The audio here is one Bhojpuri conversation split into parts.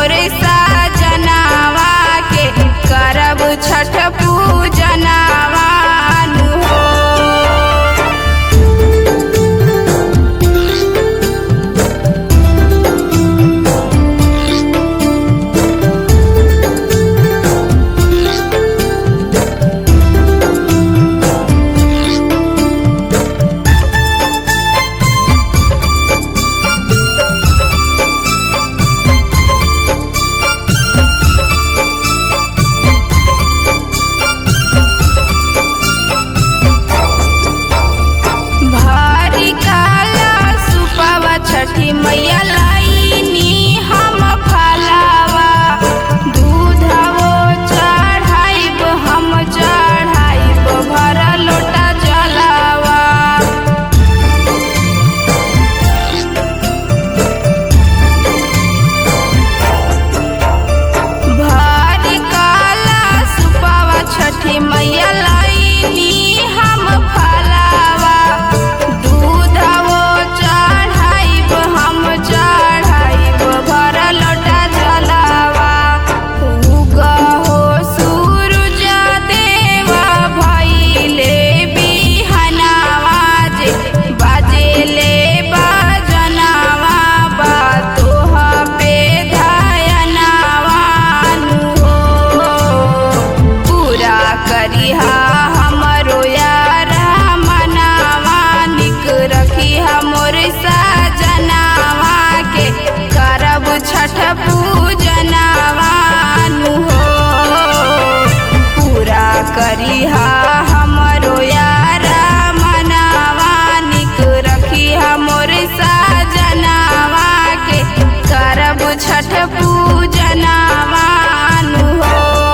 मोर साजनावा के करब छठ पूजनावा हो। छठी मैया लाइनी हम फलावा दूधवो चढ़ाइब हम चढ़ाइब भर लोटा जलावा। भारी काला सुपावा छठी मैया लाइनी हम फलावा दूधवो हम चढ़ाइब भर लोटा जलावा। उगा हो सूरज देवा भइले बिहनावा जे बाजेले बाजनावा बा तोहा पे धयनावा हो। पूरा करिहा हमरो यार मनावा निक रखिहा मोर साजनावा के करब छठ पूजनावा हो। पूरा करिहा हमरो यार मनावा निक रखिहा मोर साजनावा के करब छठ पूजनावा हो।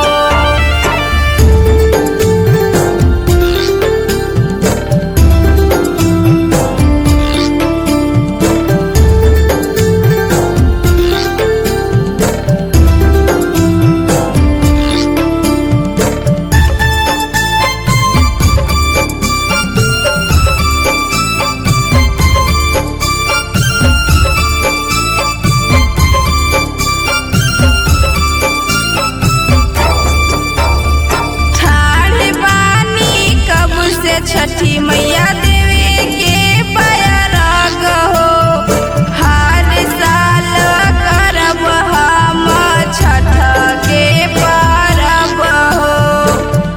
छठी मैया देवे के पैरग हो। हर साल करब हम छठ के परब हो।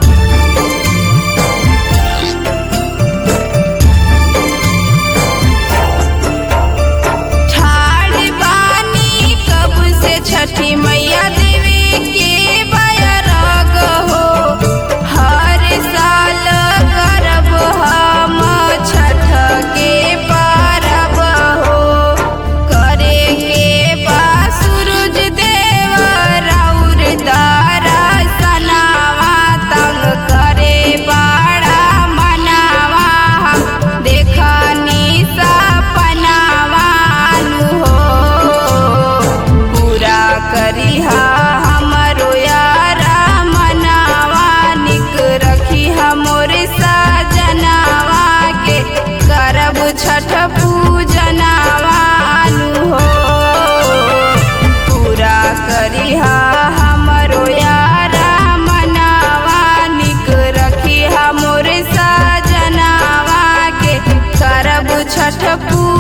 ठाड़ बानी कब से छठी मैया देवे के पैरग हो। हर साल हम छठ के परब हो। करे के बा सूरज देव राउर दर्शनावा तंग करे बड़ा मनावा हम देखनी सपनावा हो। पूरा करिहा हमरो यार मनावा निक रखिहा मोर साजनावा के करब छठ पूजनावा हो। पूरा करिहा हमरो यार मनावा निक रखिहा मोर साजनावा के करब छठ पूजनावा।